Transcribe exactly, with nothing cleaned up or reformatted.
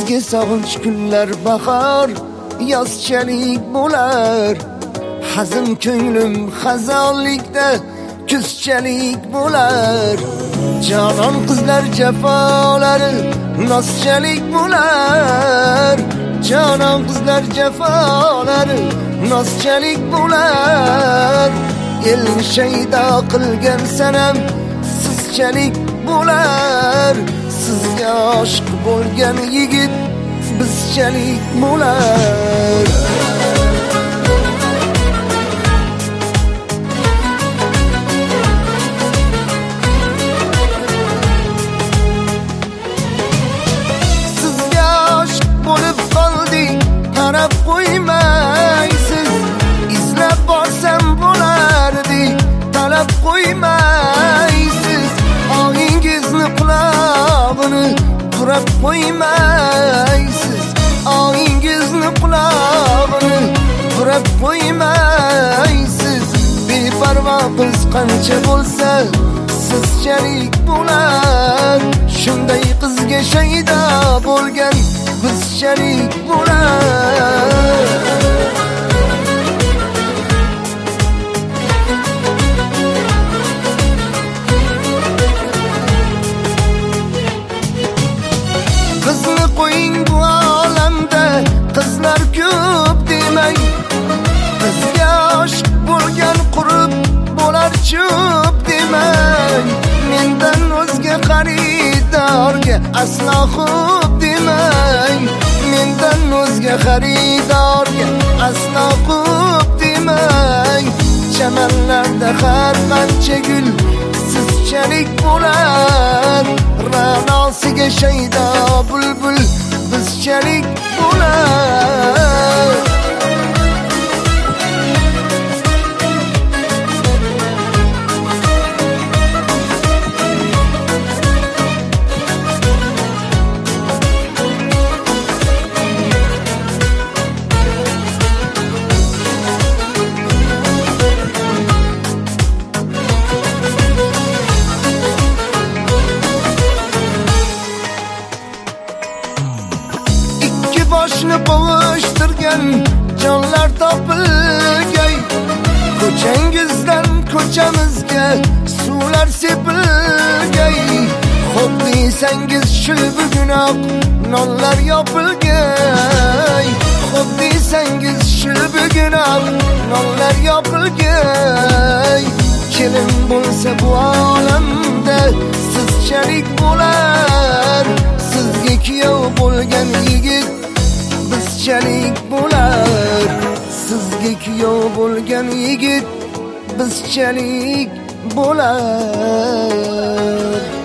sizga sog'inch kunlar bahor yozchalik bo'lar. Hazin ko'nglim xazonlikda kuzchalik bo'lar. Jonon qizlar jafolari noschalik bo'lar. Jonon qizlar jafolari noschalik bo'lar. Elni shaydo qilgan sanam sizchalik bo'lar. Sizga oshiq bo'lgan yigit bizchalik bo'lar. Sizga oshiq bo'lib qoldik, qarab qo'ymaysiz. Izlab borsam bo'lardi, talab qo'ymaysiz. Oyingizni qulog'ini burab qo'ymaysiz. Oyingizni qulog'ini burab qo'ymaysiz. Beparvo qiz qancha bo'lsa sizchalik bo'lar. Shunday qizga shaydo bo'lgan bizchalik bo'lar. Qizni qo'ying bu olamda qizlar ko'p demang. Qizga oshiq bo'lgan qurib bo'lar cho'p demang. Mendan o'zga xaridorga aslo xo'p demang. Mendan o'zga xaridorga aslo xo'p demang. Chamanlarda har qancha gul sizchalik bo'lar. Ra'nosiga shaydo bulbul bizchalik bo'lar. Boshni qovushtirgan jonlar topilgay. Ko'changizdan ko'chamizga suvlar sepilgay. Xo'p desangiz shu bugunoq nonlar yopilgay. Xo'p desangiz shu bugunoq nonlar yopilgay. Kelin bo'lsa bu olamda sizchalik bo'lar. Sizga kuyov bo'lgan yigit bizchalik bo'lar. Sizga kuyov bo'lgan yigit bizchalik bo'lar.